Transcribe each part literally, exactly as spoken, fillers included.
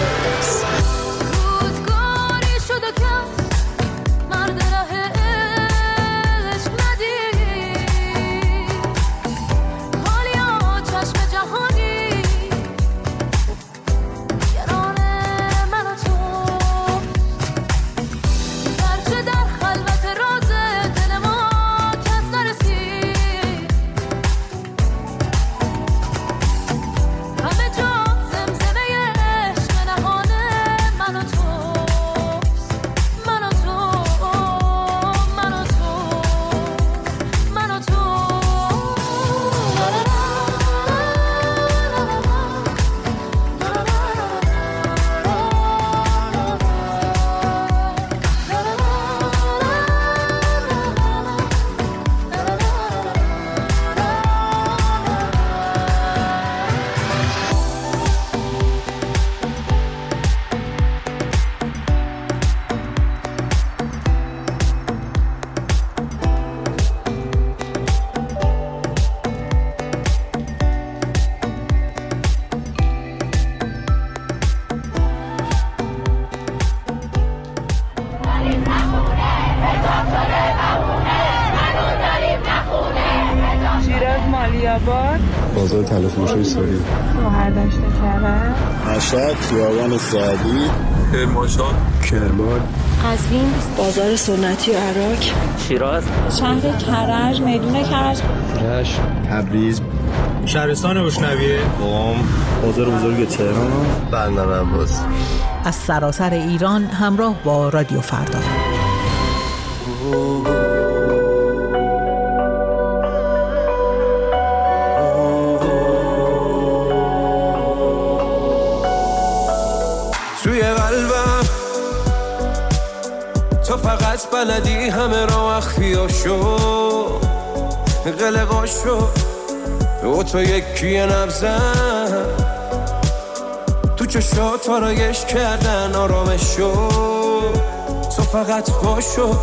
بازار تلفروشی سوری مهردشت کرم مشهد خیابان سعدی کرمانشاه کرمان قزوین بازار سنتی و عراق شیراز شهر کرج میدون کرج رشت تبریز شهرستان بوشنویه قم بازار بزرگ تهران بندر عباس. از سراسر ایران همراه با رادیو فردا. توی قلبم تو فقط بلدی همه را مخفیاشو قلقاشو و تو یکی نبزن تو چشات آرایش کردن آرامشو تو فقط باشو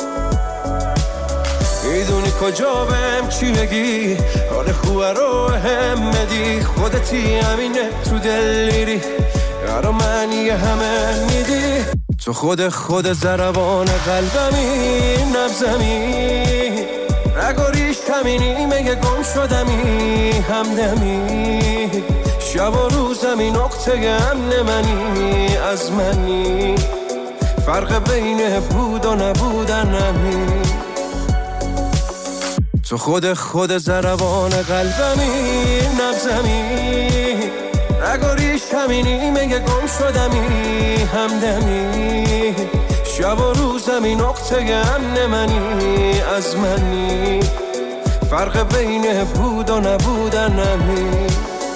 میدونی کجا بهم چی بگی حال خوبه رو هم بدی خودتی همینه تو دل میری یارو معنی همه میدی تو خود خود ضربان قلبمی نبزمی رگاریش همینی مگه گم شدمی همدمی شب و روزمی نقطه امن منی از منی فرق بین بود و نبودن نمی تو خود خود ضربان قلبمی نبزمی رگاریش همینی مگه گم شدمی همدمی شب و روزمی نقطه امن منی از منی فرق بین بود و نبودن نمی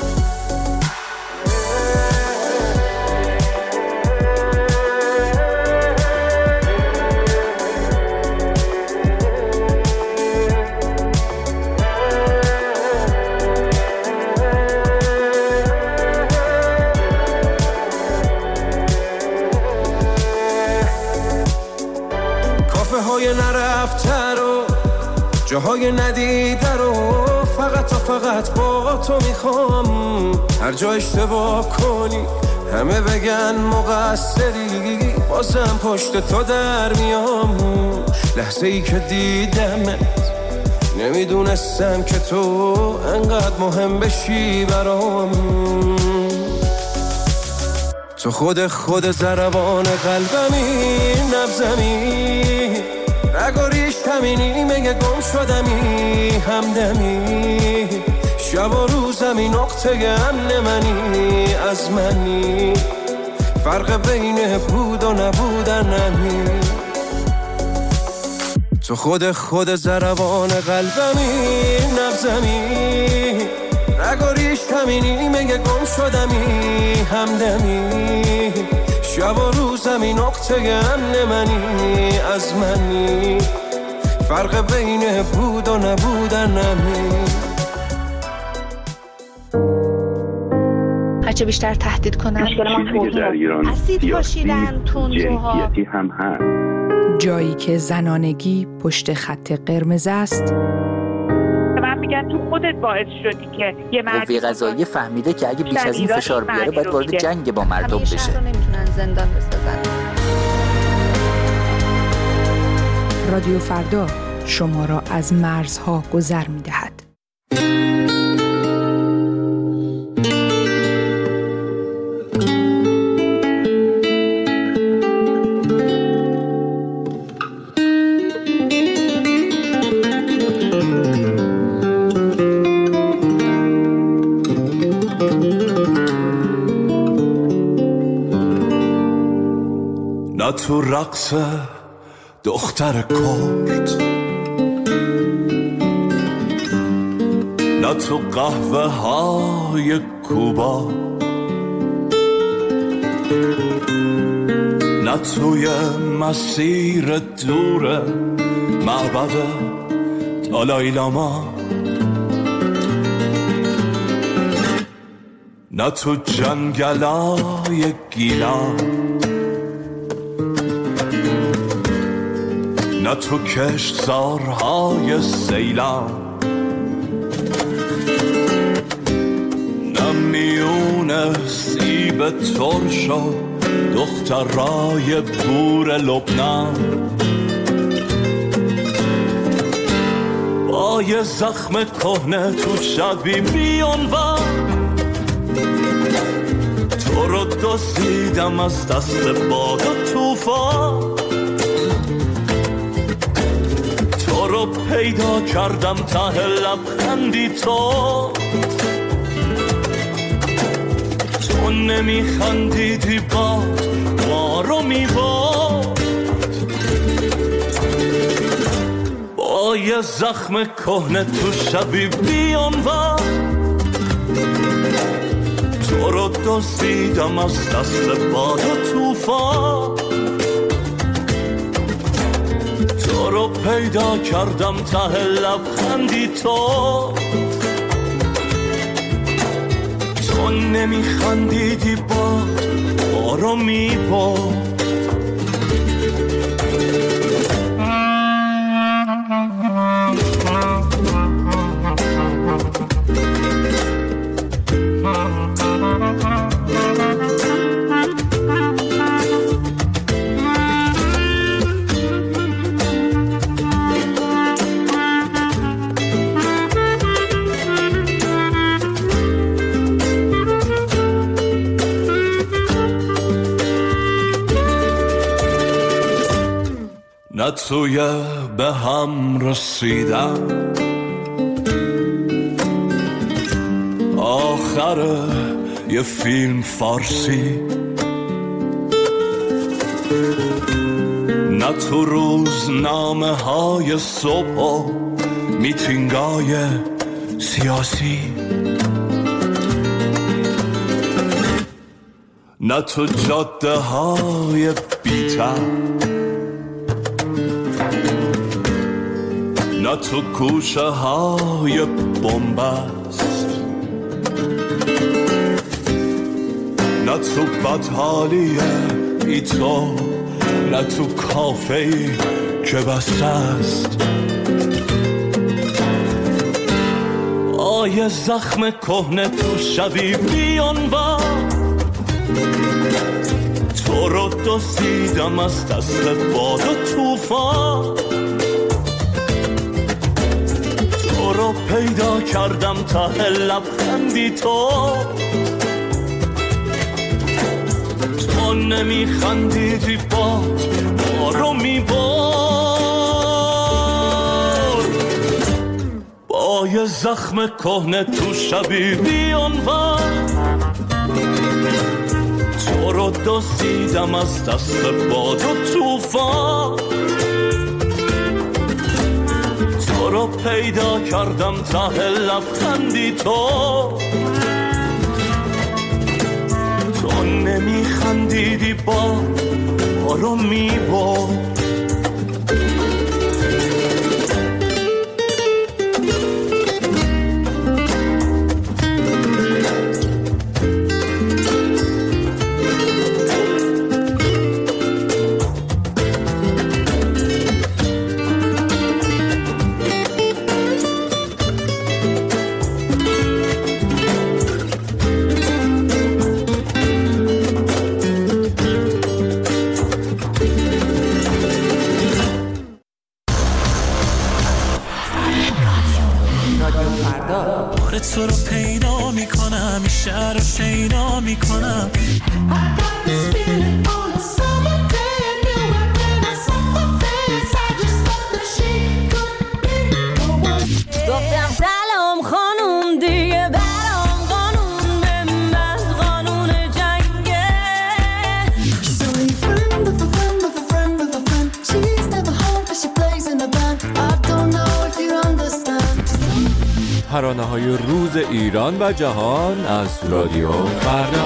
نرفته رو جاهای ندیده رو فقط تا فقط با تو میخوام هر جا اشتباه کنی همه بگن مقصری بازم پشت تو در میام لحظه ای که دیدمت نمیدونستم که تو انقدر مهم بشی برام تو خود خود ضربان قلبمی نبزمی رگاریش همینی مگه گم شدمی همدمی شب و روزمی نقطه امن منی از منی فرق بین بود و نبودن نمی تو خود خود ضربان قلبمی نبزمی رگاریش همینی مگه گم شدمی همدمی شب و روزمی نقطه امن منی از منی فرق بین بود و نبودن نمی هرچه بیشتر تهدید کنن چیزی در ایران اسید پاشیدن تندروها هم هست. جایی که زنانگی پشت خط قرمز است میگن تو خودت باعث شدی که یه مردی قوه قضاییه فهمیده که اگه بیش از این فشار بیاره باید وارد جنگ با مردم بشه. شهر رو نمیتونن زندان بسازن. رادیو فردا شما را از مرزها گذر می‌دهد. نه تو رقص دختر کرد، نه تو قهوه های کوبا، نه توی مسیر دور معبد دالای لاما، نه تو جنگلای گیلان، نه تو کشتزارهای سیلان، نه میون سیب ترش و دخترای بور لبنان، با یه زخم کهنه تو شبی بیانور، تو رو دزدیدم از دست باد و توفان، تو رو پیدا کردم ته لبخندی تو، تو نمیخندیدی باد ما رو میباد، با یه زخم کهنه تو شبی بیانور، تو رو دزدیدم از دست باد و توفان، تو رو پیدا کردم ته لبخندی تو، تو نمیخندیدی باد ما رو میباد. نه توی به هم رسیدن آخر یه فیلم فارسی، نه تو روزنامه های صبح و میتینگای سیاسی، نه تو جاده های بی‌تر، نه تو کوچه های بنبست، نه تو بدحالی ای تو، نه تو کافه‌ای که بسته است، آیه زخم کهنه تو شبی بیانور، تو رو دزدیدم از دست باد و توفان، تو رو پیدا کردم ته لبخندی تو، تو نمیخندیدی باد ما رو میبرد، با یه زخم کهنه تو شبی بیانور، تو رو دزدیدم از دست باد و توفان، تو رو پیدا کردم ته لبخندی تو، تو نمیخندیدی باد ما رو میبرد. بار تو رو پیدا میکنم این شهر رو شیدا میکنم گفتم سلام خانوم دیگه برام قانون به من قانون جنگه So a friend of a friend of a friend of a friend She's never home but she plays in a band I don't know if you understand ترانه‌های روز ایران و جهان از رادیو فردا.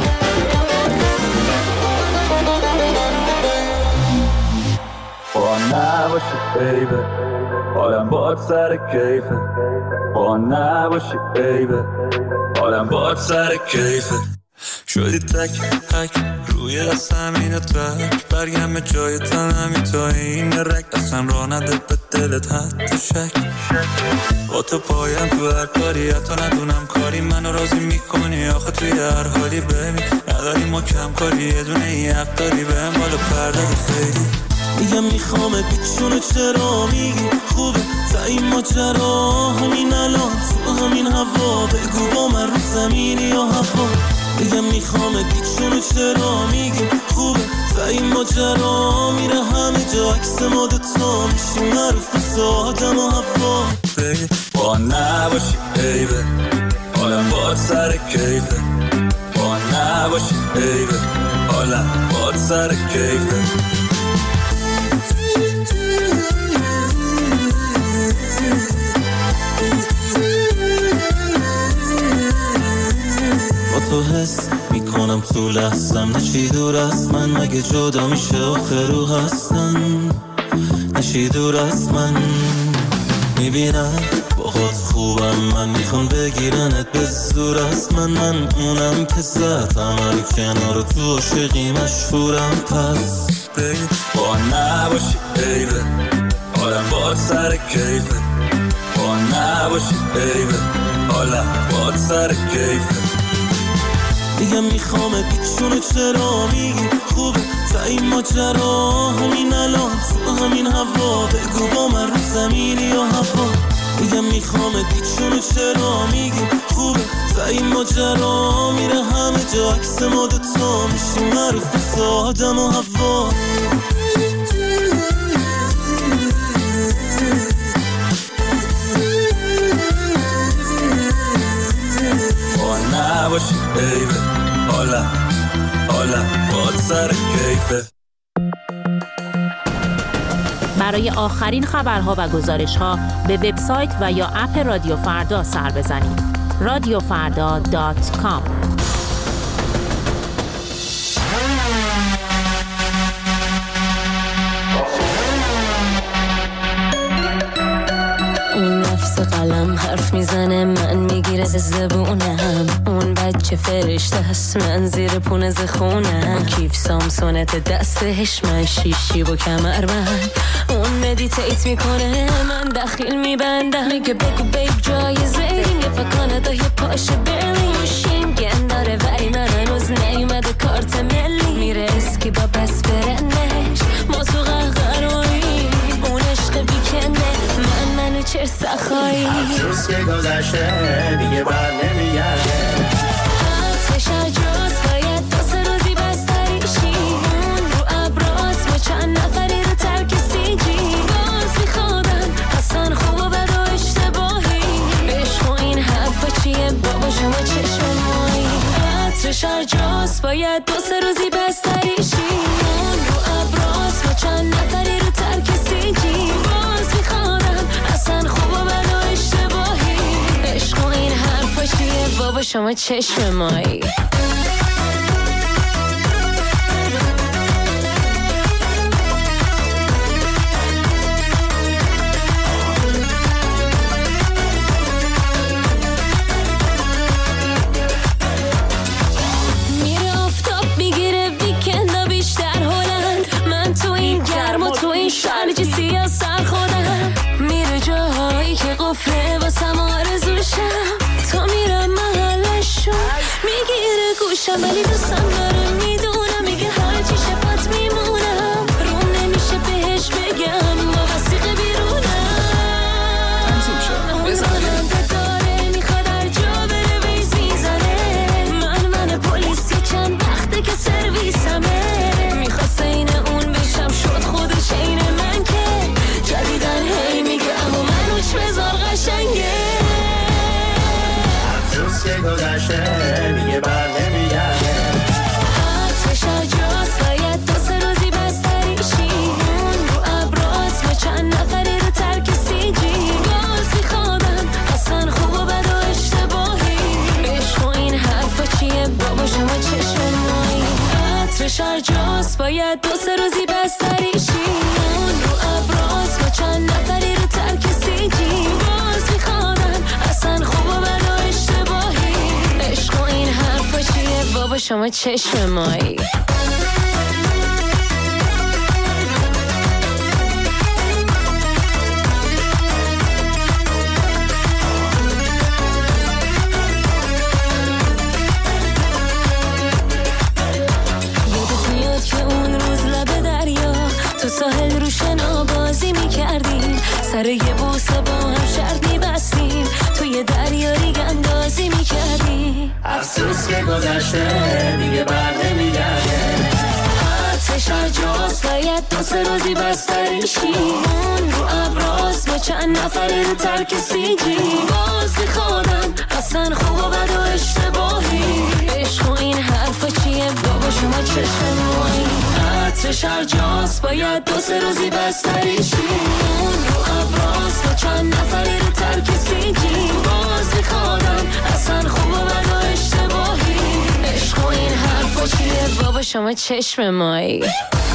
با نباشی بیبه حالم باد سر کیفه با نباشی بیبه حالم باد سر کیفه شدی تک تک روی زمین تک برگم جای تنمی تا این رک اصلا را نده به دلت حتی شک با تو پایم تو هر کاری حتی ندونم کاری منو راضی میکنی آخه توی هر حالی ببین نداری ما کم کاری یه دونه این حق داری به هم بالا پرده خیلی میگم میخوامه بیچونو چرا میگی خوبه تا این ماجرا همین الان تو همین هوا بگو با من رو زمینی یا هوا میگم میخوامه بیچونو چرا میگی خوبه تا این ماجرا میره همه جا عکس ما دوتا میشیم معروف آدم و هوا بگی با نباشی بیبه حالم باد سر کیفه با نباشی بیبه حالم باد سر کیفه تو حس میکنم تو لحظم نه چی دور از من مگه جدا میشه آخه رو هستن نه چی دور از من میبینم باهات خوبم من میخوام بگیرنت به زور از من من اونم که زدم رو کنار تو عاشقی مشهورم پس بگی با نباشی بیبه حالم باد سر کیفه با نباشی بیبه حالم باد سر کیفه میگم میخوامه بیچونو چرا میگی خوبه تا این ماجرا همین الان تو همین هوا بگو با من رو زمینی یا هوا میگم میخوامه بیچونو چرا میگی خوبه تا این ماجرا میره همه جا عکس ما دوتا میشیم معروف آدم و هوا با نباشی بیبه حالا حالا باد سر کیفه برای آخرین خبرها و گزارش‌ها به وبسایت و یا اپ رادیو فردا سر بزنید. رادیو فردا دات کام اون نفس قلم حرف میزنه من میگیره زبونم اون بچه فرشته هست من زیر پونه زخونم کیف سامسونت دستش من شیشی و کمر من اون مدیتیت میکنه من داخل میبندم میگه بگو بیب جایزه یه پاکانه یه پاشه برلین شینگن داره ولی من هنوز نیومده کارت ملی میره اسکی با بس برنش ما تو قهقرایی اون عشق بیکنه من منو چه سخایی روز که گذشته دیگه بر نمیگرده حتش اجراز باید دو سه روزی بستریشی اون رو ابراز ما چند نفری رو ترک سیجی باز میخوادم اصلا خوب و بد و اشتباهی عشق و این حرفا چیه بابا شما چشم مایی حتش اجراز باید دو سه روزی بستریشی اون رو ابراز ما چند نفری رو ترک سیجی باز میخوادم اصلا خوب و بد و اشتباهی عشق و این حرفا چیه بابا شما چشم مایی میره آفتاب میگیره ویکندا بیشتر هلند من تو این گرم و تو این شرج سیاه سر خودم میره جاهایی که قفله واسم آرزوشم تا میرم محلشون میگیره گوشم ولی دوستم داره میدونم میگه هرچی شفت میمونم روم نمیشه بهش بگم با وسیقه بیرونم اونم داره میخواد هرچی گذشته دیگه بر نمیگرده. عطرش هرجاست باید دو سه روزی بستریشی، اون رو ابراز با چند نفری رو ترک سیجی. باز میخوادم اصلا خوب و بد و اشتباهی، عشق و این حرفا چیه بابا شما چشم مایی. عطرش هرجاست باید دو سه روزی بستریشی، اون رو ابراز با چند نفری رو ترک سیجی. باز میخوادم اصلا خوب و بد و اشتباهی، عشق و این حرفا چیه بابا شما چشم مایی. ساحل رو شنا بازی میکردیم، سر یه بوسه با هم شرط میبستیم، توی دریا ریگ اندازی میکردیم. افسوس که گذشته دیگه بر نمیگرده. عطرش هرجاست باید دو سه روزی بستریشی، اون رو ابراز با چند نفری رو ترک سیجی. باز میخوادم اصلا خوب و بد و اشتباهی، عشق و این حرفا چیه بابا شما چشم مایی. عطرش هرجاست باید دو سه روزی بستریشی، اون رو ابراز با چند نفری رو ترک سیجی. باز میخوادم اصلا خوب و بد و اشتباهی، عشق و این حرفا چیه بابا شما چشم مایی.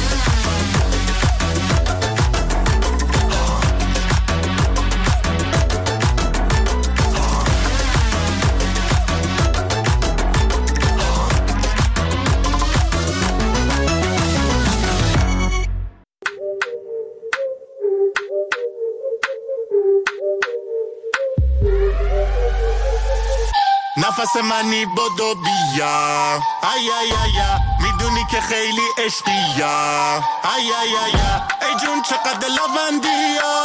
نفس منی بدو بیا، ای ای ای میدونی که خیلی عشقیا، ای ای ای ای جون چقدر لوندیا،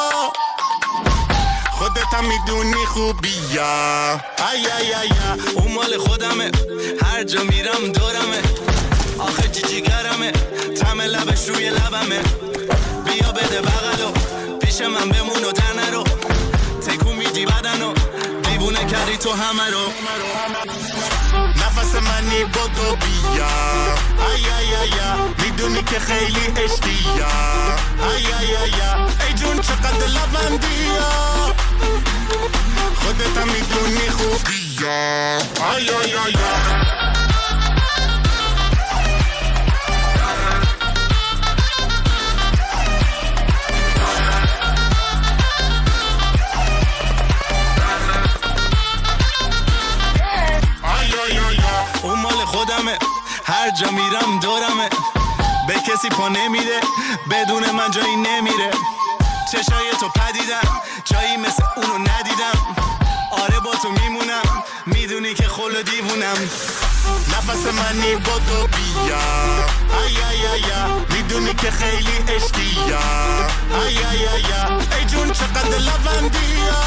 خودت هم میدونی خوبیا، ای ای ای اون مال خودمه، هر جا میرم دورمه، آخه چی جیگرمه، طعم لبش روی لبمه. بیا بده بغلو پیش من بمون و در نرو، تکون میدی بدنو دیوونه کردی تو همه رو. نفس منی بدو بیا، ای ای ای میدونی که خیلی عشقیا، ای ای ای ای جون چقدر لوندیا، خودت هم میدونی خوبیا، ای ای ای اون مال خودمه، هر جا میرم دورمه، به کسی پا نمیده، بدون من جایی نمیره. چشای تو پدیدم، جایی مثل اونو ندیدم، آره با تو میمونم، میدونی که خلو دیوونم. نفس منی بدو بیا، ای ای ای میدونی که خیلی عشقیا، ای ای ای ای جون چقدر لوندیا،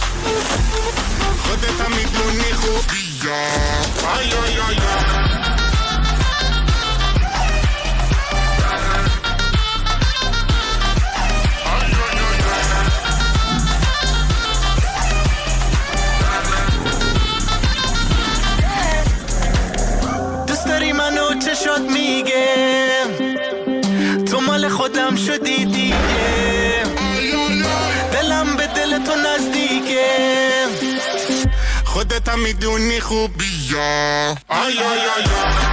خودت هم میدونی خوبیا، ای ای ای منو چشات میگه تو مال خودم شدی دیگه، دلم به دل تو نزدیکه، خودت هم میدونی خوبیا، آی آی آی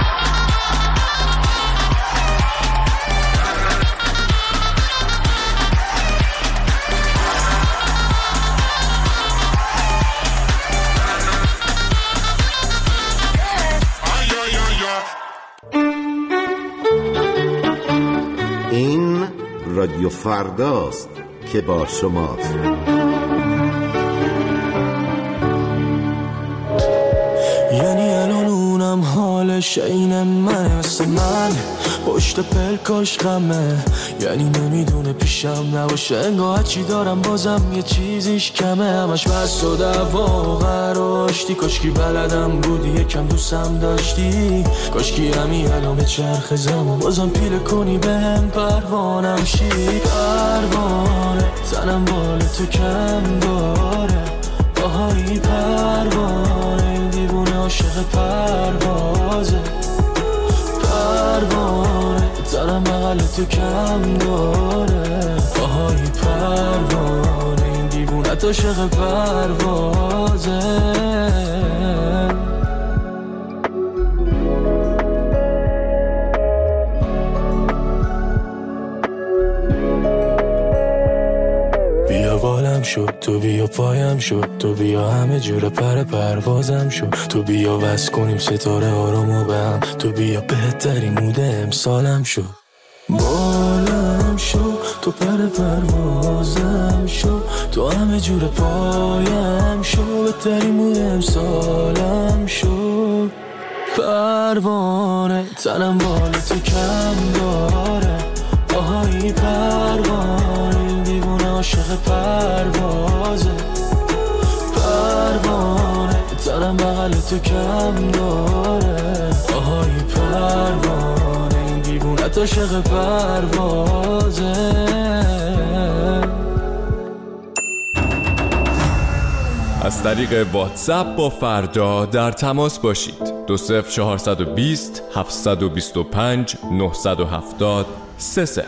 این رادیو فرداست که با شماست. یعنی الان اونم حالش این من مثل من پشت پلکاش غمه، یعنی نمیدونه پیشم نباشه انگاه چی دارم بازم یه چیزیش کمه، همش بس و دعوا و قراشتی، کاشکی بلدم بودی یکم دوستم داشتی، کاشکی همین الان به چرخ زمان بازم پیله کنی بهم پروانم شی، پروانه تنم بال تو کم داره باهایی پروانه، این دیوونه پروازه، پروانه دلم بغل تو کم داره، آهای پروانه این دیوونت عاشق پروازه. بالم شد تو بیا پایم شد تو بیا همه جور پر پروازم شد تو بیا وصل کنیم ستاره آرامو به هم تو بیا بهترین مود امسالم شد بالم شد تو پر پروازم شد تو همه جور پایم شد بهترین مود امسالم شد پروانه تنم بال تو کم داره آهای پروانه دیوونه عاشق پروازه پروانه دلم بغل تو کم داره آهای پروانه این دیوونه عاشق پروازه. از طریق واتساپ با فردا در تماس باشید. دو صفر چهارصد و بیست هفتصد و بیست و پنج نهصد و هفتاد سه صفر.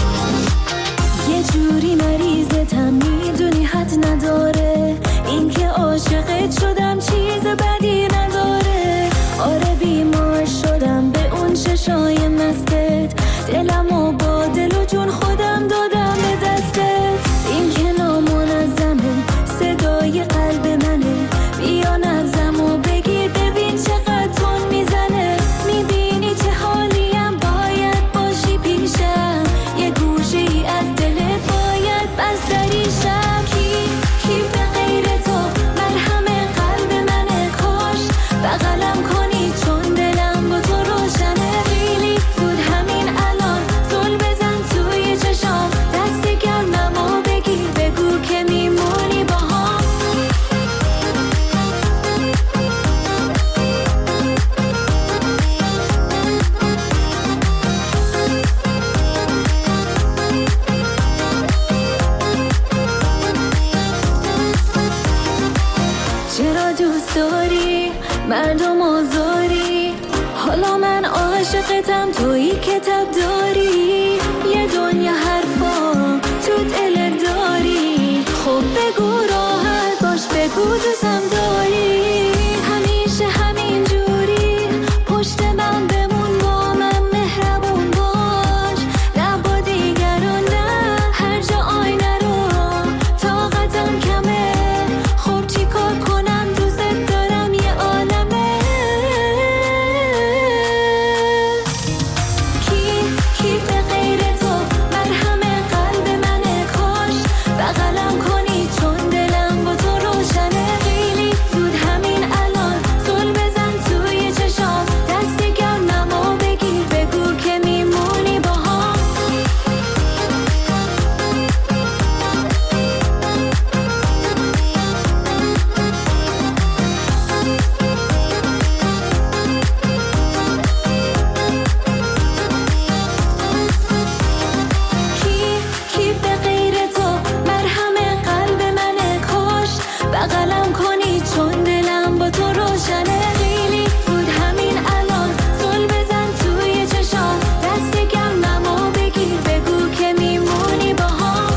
یه جوری مریضتم میدونی حد نداره این که عاشقت شدم چیز بدی نداره. آره بیمار شدم به اون چشای مستت، دلمو با دل و جون خودم دادم به دستت. این که نامنظمه صدای قلب منه، بیا نبضمو بگیر ببین چقدر تون میزنه. میبینی چه حالیم، باید باشی پیشم، یه گوشه ای از دلت باید بستری شم. کی کی به غیر تو مرهم قلب منه، کاش بغلم کنی چون دلم با تو روشنه. خیلی زود همین الان زل بزن توی چشام، دست گرممو بگیر بگو که میمونی با هم. چرا دوست داری مردم آزاری، حالا من عاشقتم تویی که تب داری. یه دنیا حرفا تو دل داری، خب بگو راحت باش بگو دوستم داری. همیشه همین جوری پشت من بمون، با من مهربون باش، نه با دیگران نه هر جا آینه رو طاقتم کمه. خب چی کار کنم دوست دارم یه عالمه. کی کی به غیر تو مرهم قلب منه، کاش بغلم کنی چون دلم با تو روشنه. خیلی زود همین الان زل بزن توی چشام، دست گرممو بگیر بگو که میمونی با هم. کی کی به غیر تو مرهم قلب منه، کاش بغلم کنی چون دلم با تو روشنه. خیلی زود همین الان زل بزن توی چشام، دست گرممو بگیر بگو که میمونی با هم.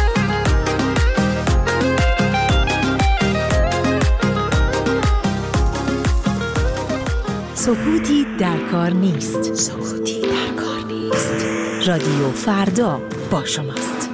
سکوتی در کار نیست. سکوتی در کار نیست. رادیو فردا با شماست.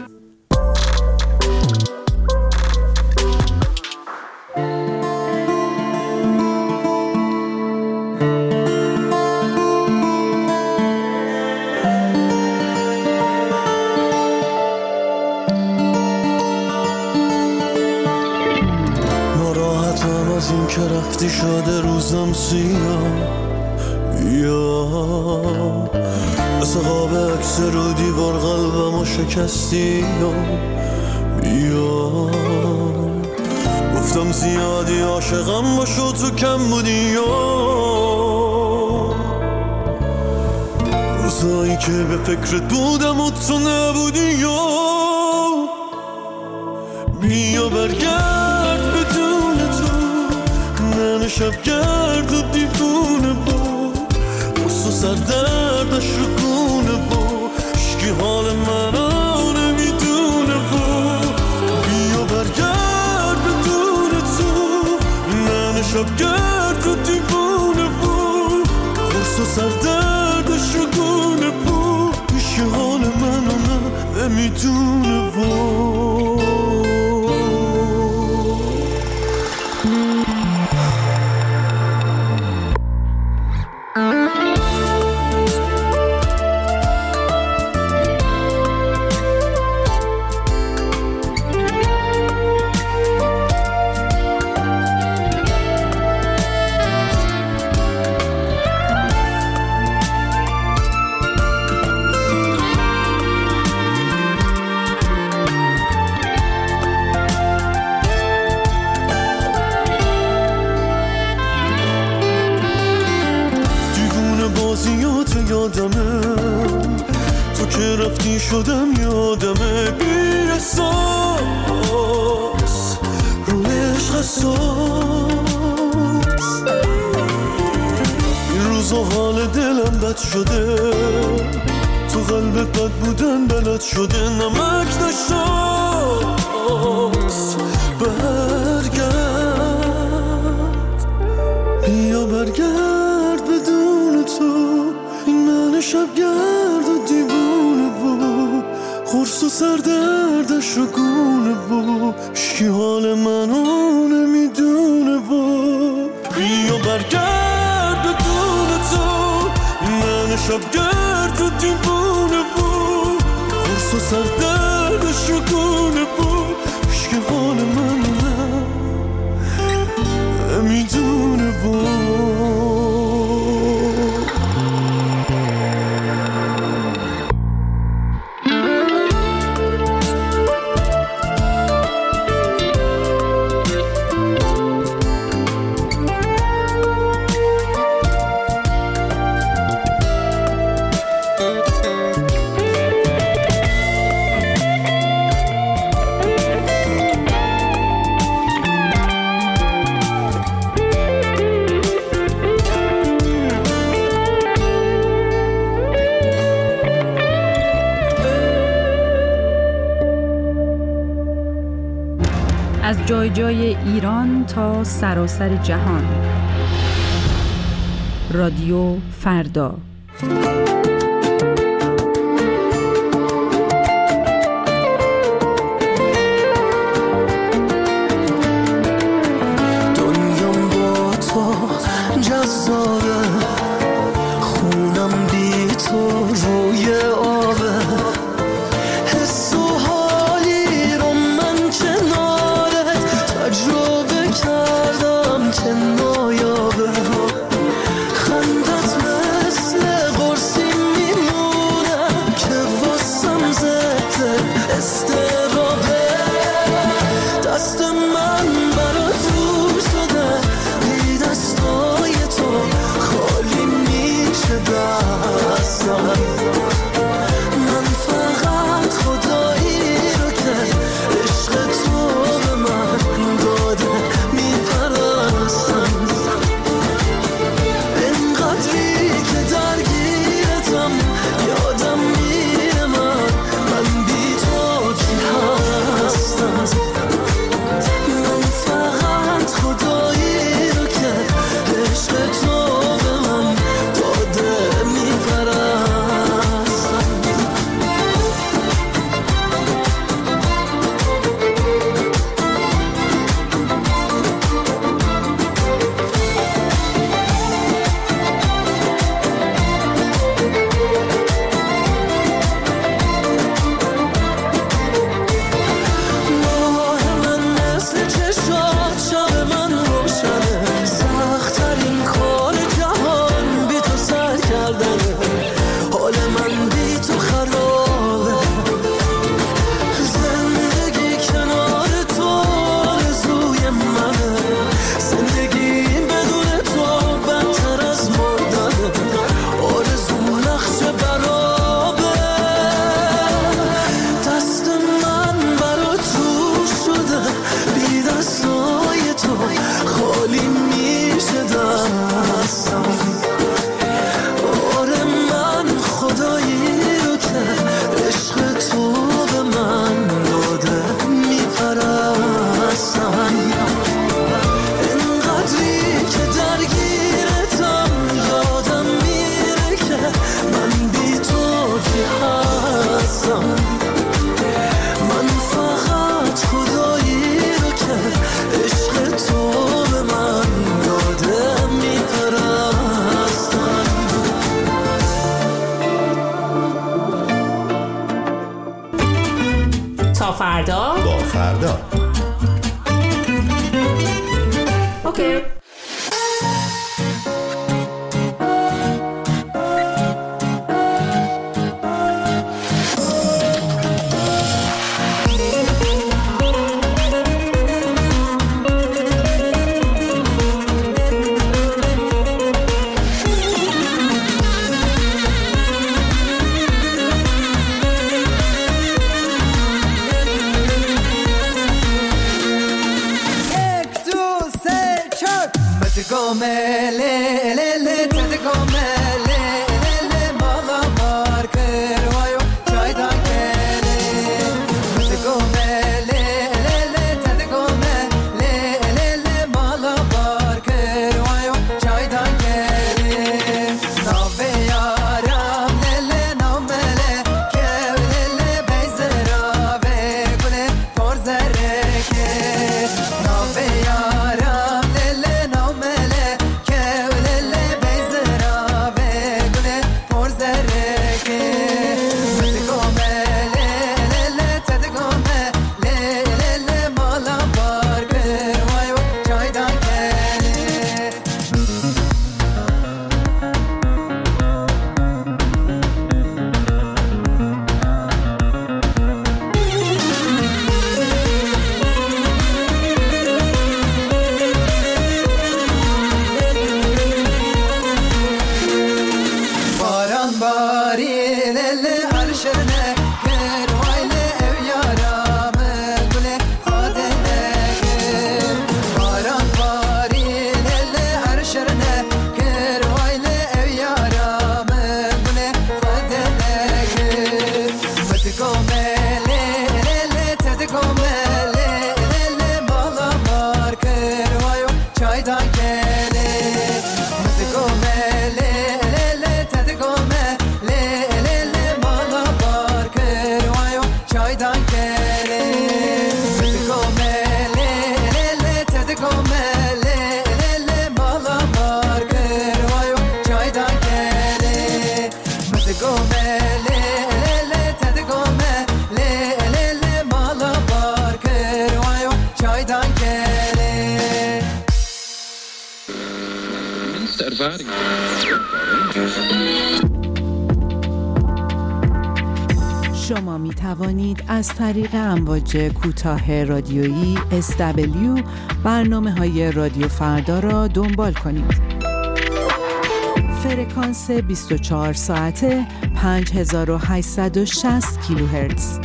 ناراحتم از این که رفتی شده روزم سیاه. بیا مثل قاب عکس رو دیوار قلبمو شکستی. بیا گفتم زیادی عاشقم باشو تو کم بودی. روزایی که به فکرت بودم و تو نبودی. بیا برگرد بدون تو، من شب گرد و دیوونه بود، قرص و سردردش رو گونه بود، اشکی حال منو نمیدونه بود. بیا برگرد بدون تو، من شب گرد و دیوونه بود، قرص و سردردش رو گونه بود، اشکی حال منو نمیدونه بود. یادمه تو که رفتی شدم یادمه. بی احساس رو عشق حساس، این روزا حال دلم بد شده، تو قلبت بد بودن بلد شده. نمک نشاس برگرد شب گرد و دیوونه با خورس و سردردش و گونه با اشکی حال منو نمیدونه با بیا برگرد بدون تو من شب گرد و دیوونه با خورس و سردردش و گونه با اشکی حال منو نمیدونه با از جای جای ایران تا سراسر جهان. رادیو فردا. دنیام با تو جذابه، خونم بی تو روی آبه، حس و حالی رو من کنارت تجربه کردم که نایابه، خندت مثل قرصی میمونه که واسم زده استرابه، دست من برا دور شده بی دستای تو خالی میشه دستم، من فقط خدایی رو که عشق تو به من داده میپرستم، اینقدری که درگیرتم یادم میره من من بی تو کی هستم، من فقط خدایی رو که عشق تو به من داده میپرستم. ماه من مثل چشات شب من روشنه، سخت‌ترین کار جهان بی تو سر کردنه، حال من بی تو خرابه، زندگی کنار تو آرزوی منه، زندگی بدون تو بدتر از مردنه، آرزو نقش برابه، دست من برا تو شده بی دستای تو خالی میشه دستم، آره من خدایی رو که عشق تو به من داده میپرستم، اینقدری که درگیرتم یادم میره که من بی تو کی هستم، من فقط خدایی رو که عشق تو به من داده میپرستم. تا فردا با فردا. اوکی. Nave yaram شما می توانید از طریق امواج کوتاه رادیویی اس دبلیو برنامه‌های رادیو فردا را دنبال کنید. فرکانس بیست و چهار ساعته پنج هزار و هشتصد و شصت کیلوهرتز.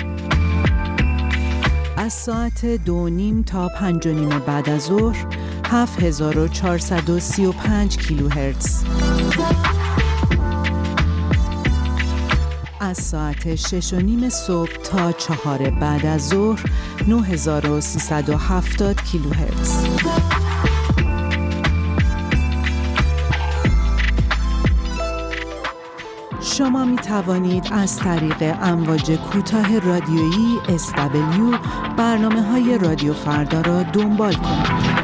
از ساعت دو نیم تا پنج و نیم بعد از ظهر هفت هزار و چهارصد و سی و پنج کیلوهرتز. از ساعت شش و نیم صبح تا چهار بعد از ظهر نه هزار و سیصد و هفتاد کیلوهرتز. شما می توانید از طریق امواج کوتاه رادیویی اس دبلیو برنامه‌های رادیو فردا را دنبال کنید.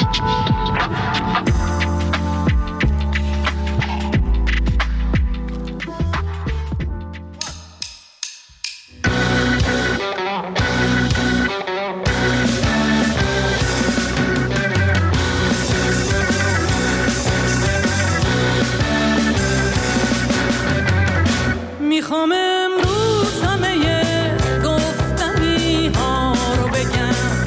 میخوام امروز همه گفتنی ها رو بگم،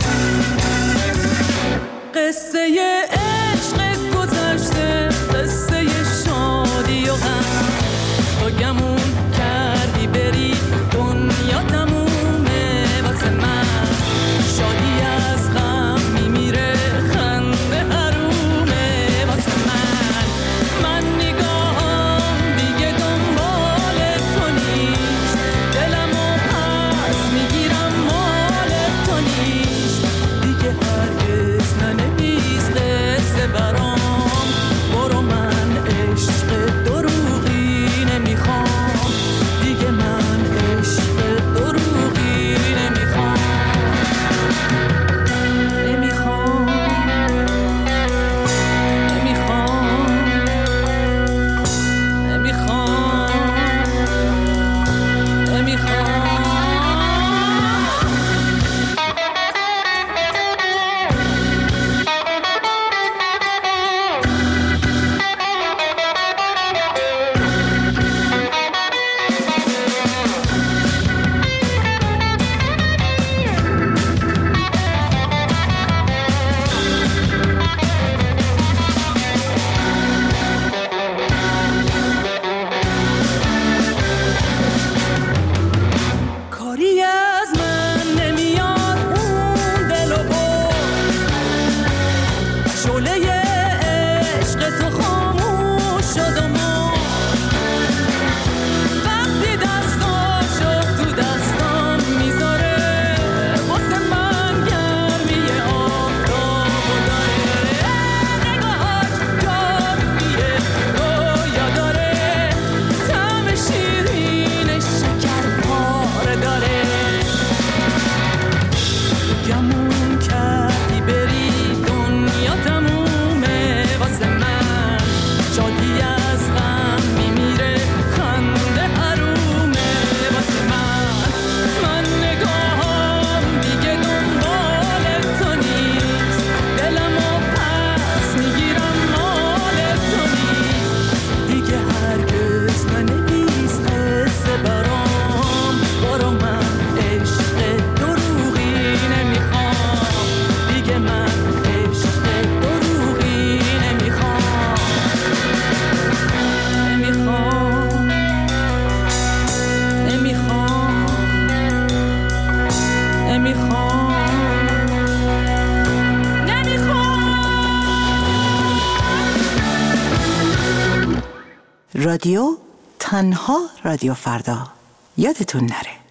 قصه عشق گذشته، قصه شادی و غم، تو گمون کردی بری دنیا تمومه واسه من، شادی از غم میمیره خنده حرومه واسه من، من نگاهم دیگه دنبال تو نیست، دلمو پس میگیرم مال تو نیست، دیگه هرگز ننویس قصه برام، برو من عشق دروغی نمیخوام، دیگه من عشق دروغی نمیخوام، نمیخوام نمیخوام نمیخوام نمیخوام. کاری از من نمیاد اون دل و برد، شعله عشق تو خاموش شد و مرد، وقتی دستاشو تو دستان میذاره واسه من گرمی آفتاب و داره، نگاهاش جادویه رویا داره، طعم شیرین شکر پاره داره، گمون کردی بری دنیا تمومه واسه من، شادی از غم میمیره خنده حرومه واسه من، من نگاهم دیگه دنبال تو نیست، دلمو پس میگیرم مال تو نیست، دیگه هرگز ننویس قصه برام، برو من عشق دروغی نمیخوام، دیگه من عشق دروغی نمیخوام، نمیخوام نمیخوام نمیخوام نمیخوام. رادیو تنها رادیو فردا، یادتون نره.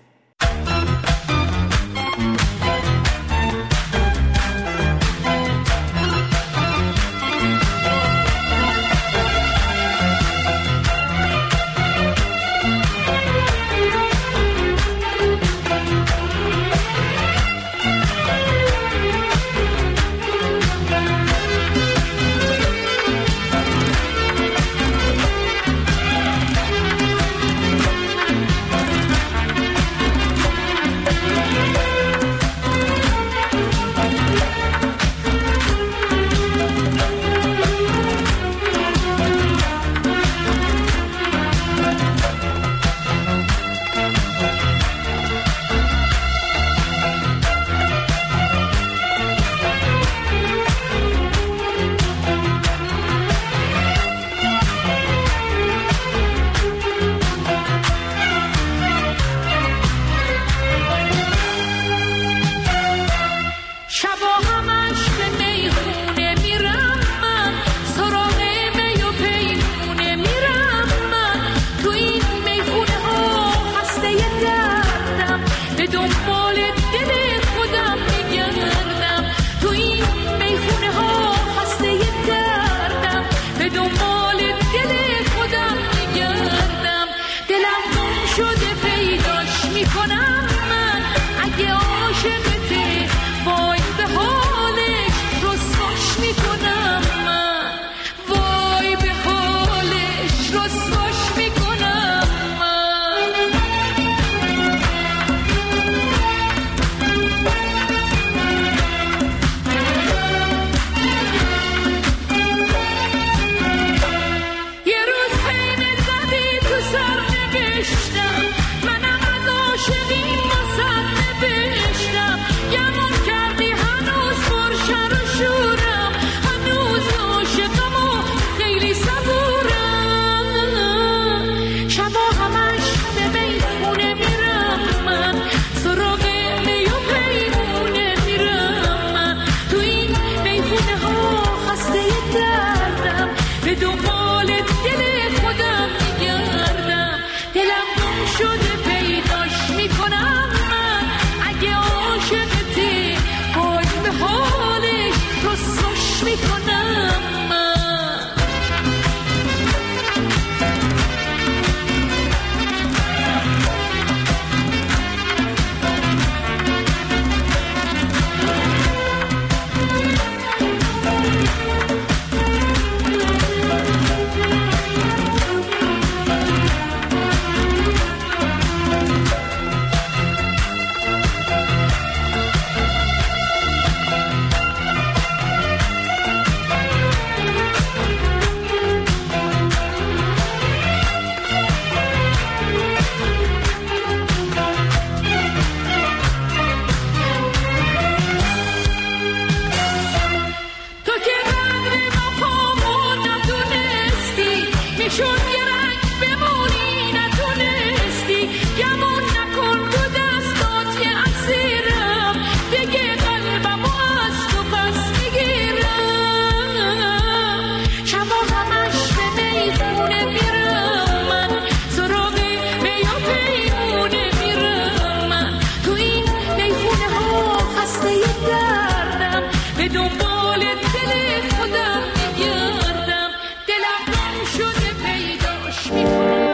حال دل خودم میگردم، دلم گم شده پیداش میکنم.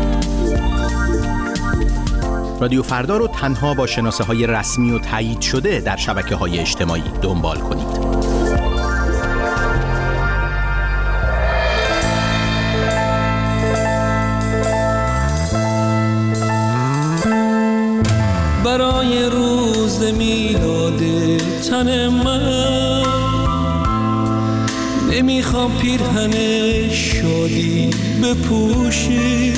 رادیو فردا رو تنها با شناسه های رسمی و تایید شده در شبکه های اجتماعی دنبال کنید. برای روز میلاد تن من نمیخوام پیرهن شادی بپوشی،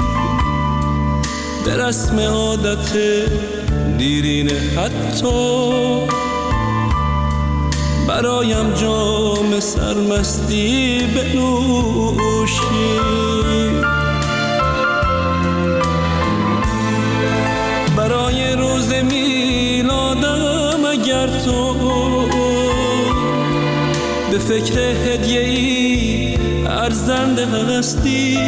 به رسم عادت دیرینه حتی برایم جام سرمستی بنوشی. برای روز میلادم اگر تو به فکر هدیه‌ای ارزنده هستی،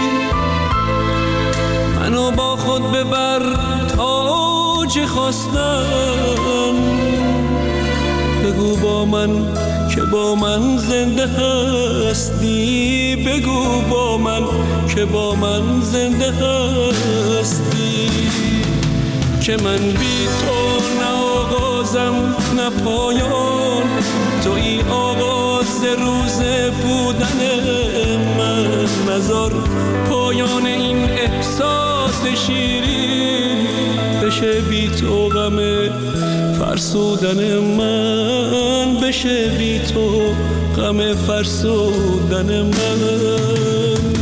منو با خود ببر تاج خواستم، بگو با من که با من زنده هستی، بگو با من که با من زنده هستی. که من بی تو نه آغازم نه پایان، توی آغاز روز بودن من، نذار پایان این احساس شیرین بشه بی تو غم فرسودن من، بشه بی تو غم فرسودن من.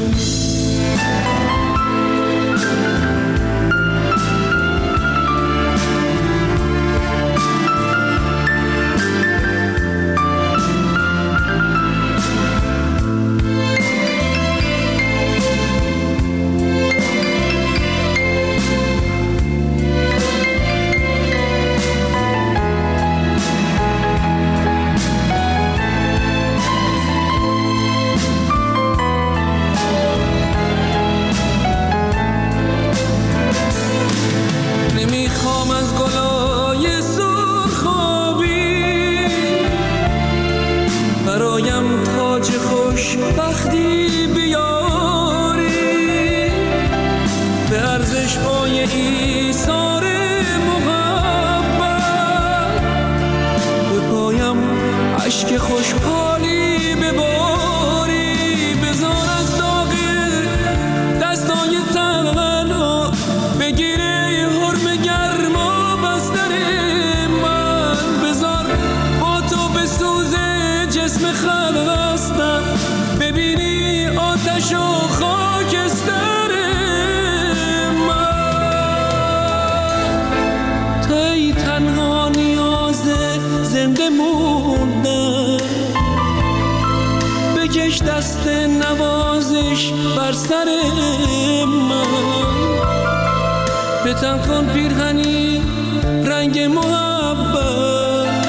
دست نوازش بر سر من، به تن کن پیرهنی رنگ محبت،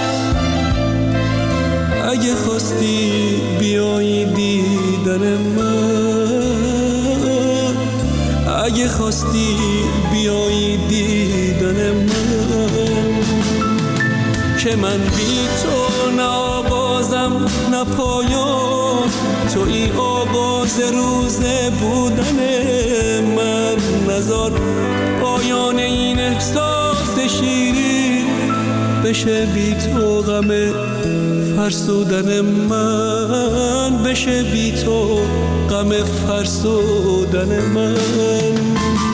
اگه خواستی بیایی دیدن من، اگه خواستی بیایی دیدن من. که من بی تو نه آغازم نه پایان، توی آغاز روز بودن من، نذار پایان این احساس شیرین بشه بی تو غم فرسودن من، بشه بی تو غم فرسودن من.